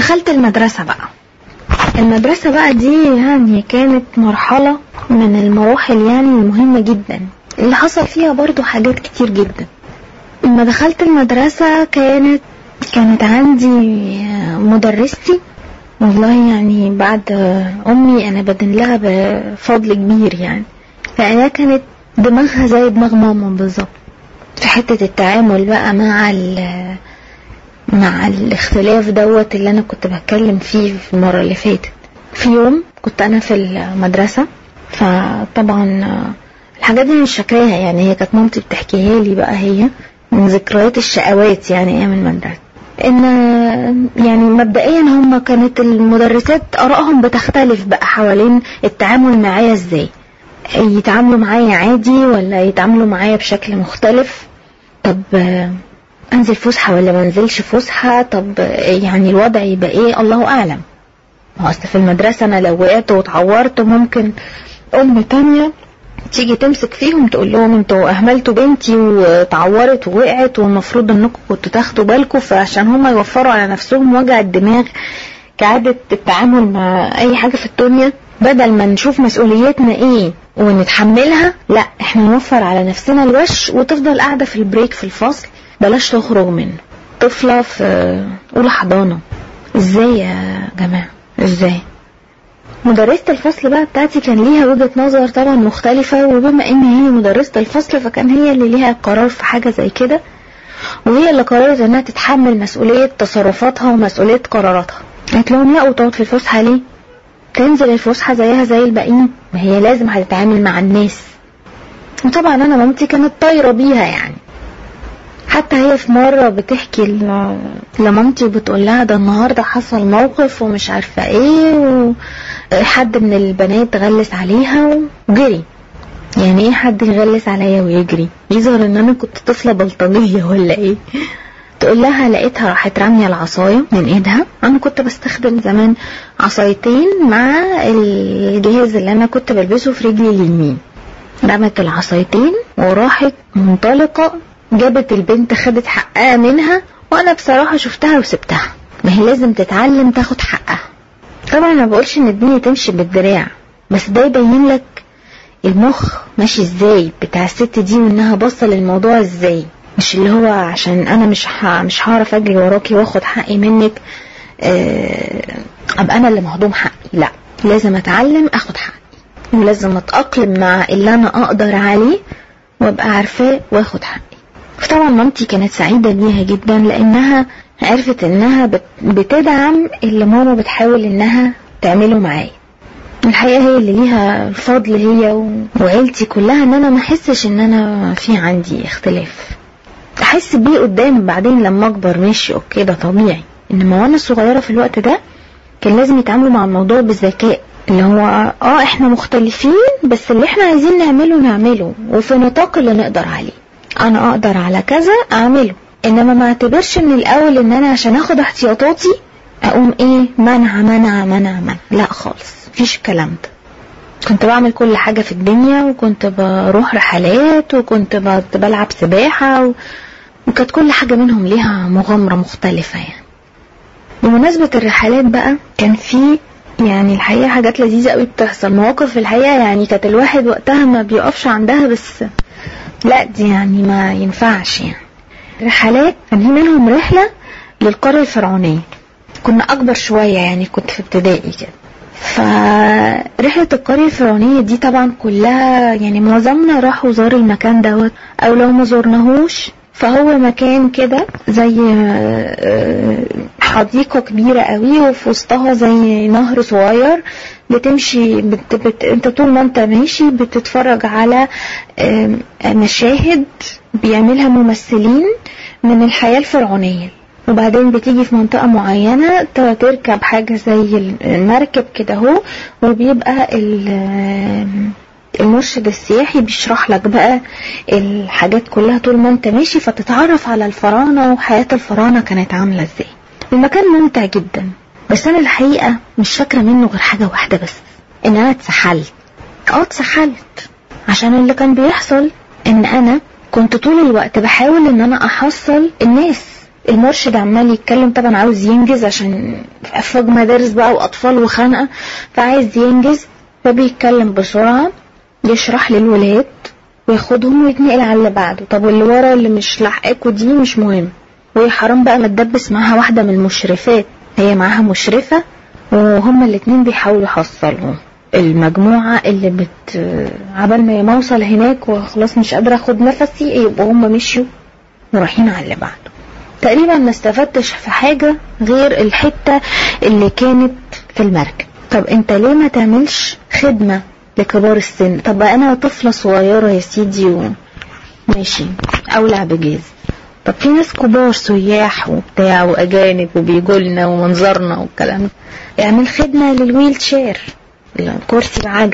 دخلت المدرسة بقى دي يعني كانت مرحلة من المراحل يعني المهمة جدا، اللي حصل فيها برضو حاجات كتير جدا. لما دخلت المدرسة كانت عندي مدرستي، والله يعني بعد أمي أنا بدن لها بفضل كبير يعني، فأنا كانت دماغها زي دماغ ماما بالظبط في حتة التعامل بقى مع الاختلاف دوت اللي أنا كنت بتكلم فيه في المرة اللي فاتت. في يوم كنت أنا في المدرسة، فطبعا الحاجات دي مش فاكراها يعني، هي كانت مامتي بتحكيها لي بقى، هي من ذكريات الشقوات يعني ايام المدرسة. ان يعني مبدئيا هم كانت المدرسات آرائهم بتختلف بقى حوالين التعامل معايا ازاي، يتعاملوا معايا عادي ولا يتعاملوا معايا بشكل مختلف، طب انزل فسحة ولا ما انزلش فسحة، طب يعني الوضع يبقى ايه، الله اعلم. اصل في المدرسة انا لو وقعت واتعورت ممكن ام تانية تيجي تمسك فيهم تقول لهم انتوا اهملتوا بنتي وتعورت ووقعت والمفروض انكم كنتوا تاخدوا بالكم، فعشان هم يوفروا على نفسهم وجع الدماغ كعادة التعامل مع اي حاجة في الدنيا، بدل ما نشوف مسؤوليتنا ايه ونتحملها، لا احنا نوفر على نفسنا الوش وتفضل قاعدة في البريك في الفصل بلاش تخرج منه. طفلة في اولى حضانة، ازاي يا جماعة ازاي؟ مدرسة الفصل بقى بتاعتي كان ليها وجهة نظر طبعا مختلفة، وبما ان هي مدرسة الفصل فكان هي اللي ليها قرار في حاجة زي كده، وهي اللي قررت انها تتحمل مسؤولية تصرفاتها ومسؤولية قراراتها. قالت لهم لا، وتقعد في الفسحة ليه؟ تنزل الفسحة زيها زي الباقيين، ما هي لازم هتتعامل مع الناس. وطبعا انا مامتي كانت طايرة بيها يعني، حتى هي في مرة بتحكي لمامتي وبتقول لها ده النهاردة حصل موقف ومش عارفة ايه، وحد من البنات غلس عليها وجري. يعني ايه حد يغلس عليا ويجري؟ يظهر ان انا كنت طفلة بلطجية ولا ايه؟ تقول لها لقيتها راحت رامية العصاية من ايدها. انا كنت بستخدم زمان عصايتين مع الجهاز اللي انا كنت بلبسه في رجلي اليمين، رمت العصايتين وراحت منطلقة، جابت البنت خدت حقها منها، وانا بصراحة شفتها وسبتها، ما هي لازم تتعلم تاخد حقها. طبعا ما بقولش ان الدنيا تمشي بالدراع، بس ده يبين لك المخ ماشي ازاي بتاع الست دي، وانها بصة للموضوع ازاي، مش اللي هو عشان انا مش هعرف اجري وراكي واخد حقي منك ابقى انا اللي مهضوم حقي، لا لازم اتعلم اخد حقي، ولازم اتأقلم مع اللي انا اقدر عليه وابقى عارفاه واخد حقي. فطبعا مامتي كانت سعيدة بيها جدا، لانها عرفت انها بتدعم اللي ماما بتحاول انها تعمله معايا. الحقيقة هي اللي ليها الفضل، هي وعيلتي كلها، ان انا ما احسش ان انا في عندي اختلاف، احس بيه قدام بعدين لما اكبر ماشي اوكي ده طبيعي، انما وانا صغيرة في الوقت ده كان لازم يتعاملوا مع الموضوع بالذكاء، اللي هو احنا مختلفين بس اللي احنا عايزين نعمله وفي نطاق اللي نقدر عليه، انا اقدر على كذا اعمله، انما ما اعتبرش من الاول ان انا عشان اخد احتياطاتي اقوم ايه منع، لا خالص مفيش الكلام ده. كنت بعمل كل حاجة في الدنيا، وكنت بروح رحلات، وكنت بلعب سباحة، وكانت كل حاجة منهم ليها مغامرة مختلفة يعني. بمناسبة الرحلات بقى كان في يعني الحقيقة حاجات لذيذة قوي بتحصل، مواقف الحقيقة يعني كانت الواحد وقتها ما بيقفش عندها، بس لا دي يعني ما ينفعش يعني. رحلات كان في منهم رحلة للقرية الفرعونية، كنا أكبر شوية يعني، كنت في ابتدائي كده. فرحلة القرية الفرعونية دي طبعا كلها يعني معظمنا راحوا زار المكان دوت، أو لو ما زورناهوش فهو مكان كده زي حديقة كبيرة قوي، وفي وسطها زي نهر صغير بتمشي انت طول ما انت ماشي بتتفرج على مشاهد بيعملها ممثلين من الحياة الفرعونية. وبعدين بتيجي في منطقة معينة تركب حاجة زي المركب كده هو، وبيبقى المرشد السياحي بيشرح لك بقى الحاجات كلها طول ما انت ماشي، فتتعرف على الفراعنة وحياة الفراعنة كانت عاملة ازاي. المكان ممتع جدا، بس انا الحقيقة مش فاكرة منه غير حاجة واحدة بس، ان انا اتسحلت عشان اللي كان بيحصل ان انا كنت طول الوقت بحاول ان انا احصل الناس المرشد عمال يتكلم، طبعا عاوز ينجز عشان افواج مدارس بقى واطفال وخنقه، فعايز ينجز، فبيتكلم بسرعه يشرح للولاد وياخدهم ويتنقل على اللي بعده. طب واللي ورا اللي مش لاحقاكوا دي مش مهم. وهي حرام بقى ما تدبس معاها واحده من المشرفات، هي معاها مشرفه وهما الاتنين بيحاولوا يحصلهم المجموعه اللي عبال ما يوصل هناك وخلاص مش قادره اخد نفسي، يبقوا هما مشيوا ورايحين على اللي بعده. تقريبا ما استفدتش في حاجه غير الحته اللي كانت في المركب. طب انت ليه ما تعملش خدمه لكبار السن؟ طب انا طفله صغيره يا سيدي وماشي اولع بجاز، طب في ناس كبار سياح وبتاع واجانب وبيجوا لنا ومنظرنا والكلام ده، اعمل خدمه للويل شير، الكرسي العجل،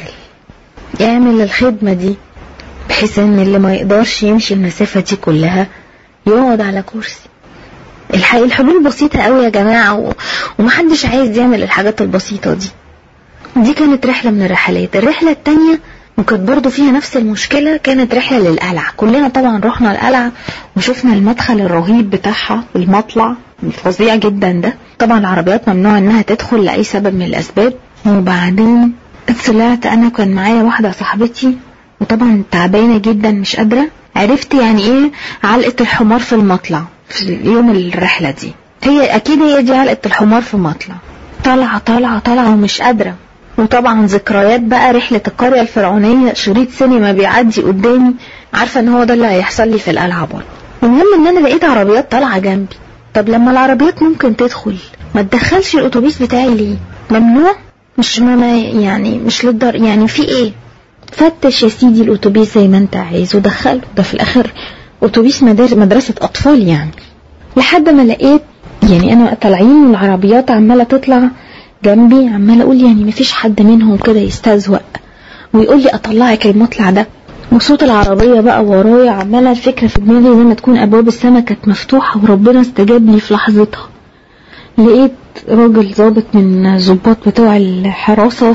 اعمل الخدمه دي بحيث ان اللي ما يقدرش يمشي المسافه دي كلها يقعد على كرسي. الحلول بسيطه قوي يا جماعه، ومحدش عايز يعمل الحاجات البسيطه دي. دي كانت رحله من الرحلات. الرحله التانية وكانت برضو فيها نفس المشكلة، كانت رحلة للقلعة. كلنا طبعا رحنا القلعة وشفنا المدخل الرهيب بتاعها، المطلع الفظيع جدا ده. طبعا العربيات ممنوع انها تدخل لأي سبب من الأسباب. وبعدين طلعت انا كان معايا واحدة صاحبتي، وطبعا تعبانة جدا مش قادرة. عرفت يعني ايه علقة الحمار في المطلع في يوم الرحلة دي. هي اكيد هي دي علقة الحمار في المطلع، طالعة ومش قادرة. وطبعا ذكريات بقى رحلة القرية الفرعونية، شريط سينما بيعدي قدامي، عارفة ان هو ده اللي هيحصل لي في القلعة برضه. المهم ان انا لقيت عربيات طالعة جنبي. طب لما العربيات ممكن تدخل، ما تدخلش الاتوبيس بتاعي ليه؟ ممنوع؟ مش يعني مش للدر يعني في ايه؟ فتش يا سيدي الاتوبيس زي ما انت عايز ودخله، ده في الاخر اتوبيس مدرسة اطفال يعني. لحد ما لقيت يعني انا طالعين والعربيات عمالة تطلع جنبي، عمال اقول يعني مفيش حد منهم كده يستهزئ ويقول لي اطلعك المطلع ده، وصوت العربيه بقى ورايا. عماله الفكره في دماغي زي ما تكون ابواب السماء كانت مفتوحه وربنا استجاب لي في لحظتها. لقيت راجل ضابط من ضباط بتوع الحراسه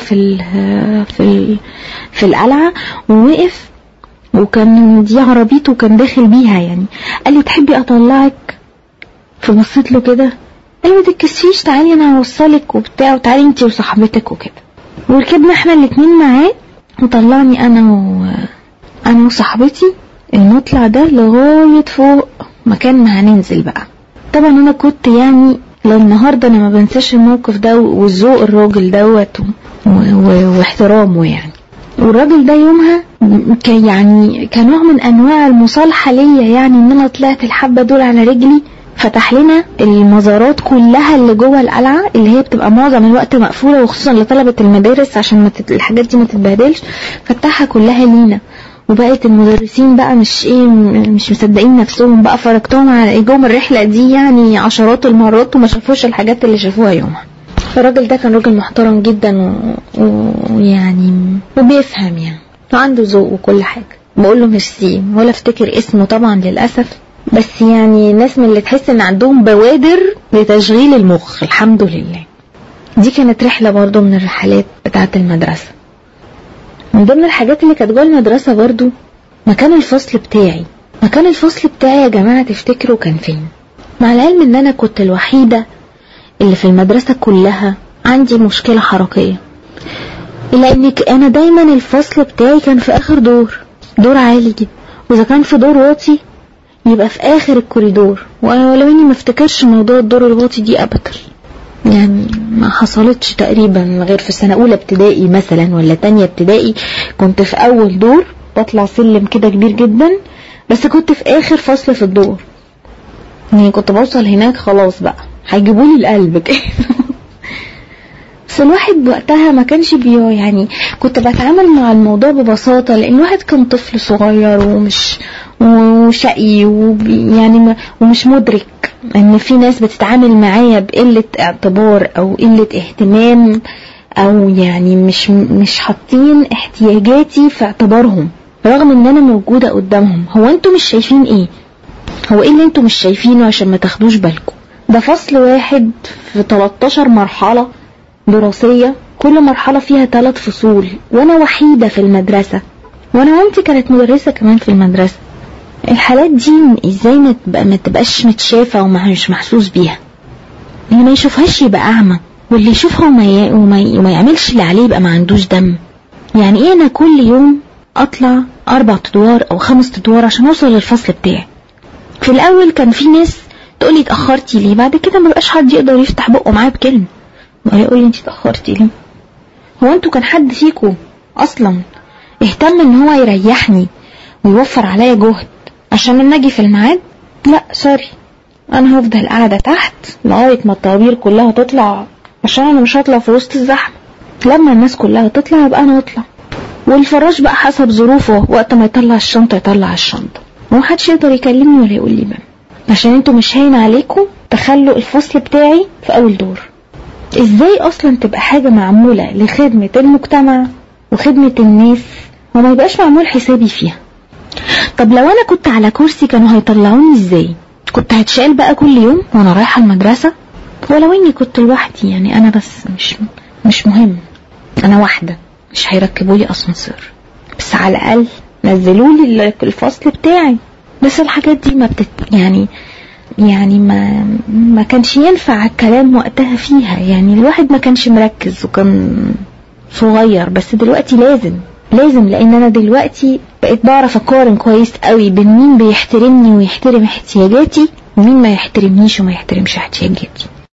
في القلعه، ووقف وكان دي عربيته وكان داخل بيها يعني. قال لي تحبي اطلعك؟ فبصيت له كده، قال لي متتكسفيش، تعالي انا هوصلك وبتاع، وتعالي انتي وصاحبتك وكده. وركبنا احنا الاتنين معاه وطلعني انا وصاحبتي المطلع ده لغاية فوق مكان ما هننزل بقى. طبعا انا كنت يعني للنهاردة انا ما بنساش الموقف ده والذوق الراجل دوت واحترامه يعني. والراجل ده يومها كان نوع من انواع المصالحة ليا، يعني ان انا طلعت الحبة دول على رجلي. فتح لنا المزارات كلها اللي جوه القلعة اللي هي بتبقى معظم الوقت مقفولة، وخصوصا لطلبة المدارس عشان الحاجات دي ما تتبهدلش. فتحها كلها لينا، وبقت المدرسين بقى مش مصدقين نفسهم بقى. فرجتهم على جوم الرحلة دي يعني عشرات المرات وما شافوش الحاجات اللي شافوها يومها. الراجل ده كان راجل محترم جدا ويعني وبيفهم يعني وعنده ذوق وكل حاجة. بقول له ميرسي، ولا افتكر اسمه طبعا للأسف، بس يعني ناس من اللي تحس ان عندهم بوادر لتشغيل المخ الحمد لله. دي كانت رحلة برضو من الرحلات بتاعة المدرسة. من ضمن الحاجات اللي كانت جوه المدرسة برضو مكان الفصل بتاعي يا جماعة تفتكروا كان فين؟ مع العلم ان انا كنت الوحيدة اللي في المدرسة كلها عندي مشكلة حركية، لانك انا دايما الفصل بتاعي كان في اخر دور عالي جدا، واذا كان في دور واطي يبقى في اخر الكوريدور. ولو اني ما افتكرش موضوع الدور الواطي دي ابدا، يعني ما حصلتش تقريبا غير في سنة اولى ابتدائي مثلا ولا تانية ابتدائي. كنت في اول دور بطلع سلم كده كبير جدا، بس كنت في اخر فصل في الدور. يعني كنت بوصل هناك خلاص بقى هيجيبولي القلب كده. بس الواحد وقتها ما كانش يعني كنت بتعامل مع الموضوع ببساطة، لان الواحد كان طفل صغير وشقي يعني ومش مدرك ان في ناس بتتعامل معايا بقلة اعتبار او قلة اهتمام، او يعني مش حاطين احتياجاتي في اعتبارهم رغم ان انا موجودة قدامهم. هو انتوا مش شايفين ايه؟ هو ايه اللي انتوا مش شايفينه عشان ما تاخدوش بالكم؟ ده فصل واحد في 13 مرحلة دراسية، كل مرحلة فيها 3 فصول، وانا وحيدة في المدرسة، وانا مامتي كانت مدرسة كمان في المدرسة. الحالات دي ازاي ما تبقاش متشافة ومش محسوس بيها؟ اللي ما يشوفهاش يبقى اعمى، واللي يشوفها وما يعملش اللي عليه يبقى ما عندوش دم. يعني ايه انا كل يوم اطلع 4 ادوار او 5 ادوار عشان اوصل للفصل بتاعي؟ في الاول كان في ناس تقولي اتأخرتي ليه، بعد كده ما بقاش حد يقدر يفتح بقه معايا بكلمة ويقول لي انتي اتأخرتي ليه. هو انتوا كان حد فيكم اصلا اهتم ان هو يريحني ويوفر عليا جهد عشان لما اجي في الميعاد؟ لا سوري، انا هفضل قاعدة تحت لغاية ما الطوابير كلها تطلع، عشان انا مش هطلع في وسط الزحمة. لما الناس كلها تطلع يبقى انا اطلع، والفراش بقى حسب ظروفه، وقت ما يطلع الشنطة يطلع الشنطة، ومحدش يقدر يكلمني ولا يقول لي بقى، عشان انتوا مش هين عليكم تخلوا الفصل بتاعي في اول دور. ازاي اصلا تبقى حاجة معمولة لخدمة المجتمع وخدمة الناس وما يبقاش معمول حسابي فيها؟ طب لو انا كنت على كرسي كانوا هيطلعوني ازاي؟ كنت هتشال بقى كل يوم وانا رايحة المدرسة؟ ولو اني كنت لوحدي، يعني انا بس مش مهم، انا واحدة، مش هيركبوا لي اسانسير، بس على الاقل نزلوا لي الفصل بتاعي. بس الحاجات دي ما يعني ما كانش ينفع الكلام وقتها فيها، يعني الواحد ما كانش مركز وكان صغير. بس دلوقتي لازم لان انا دلوقتي بقيت بعرف اقارن كويس قوي بين مين بيحترمني ويحترم احتياجاتي ومين ما يحترمنيش وما يحترمش احتياجاتي.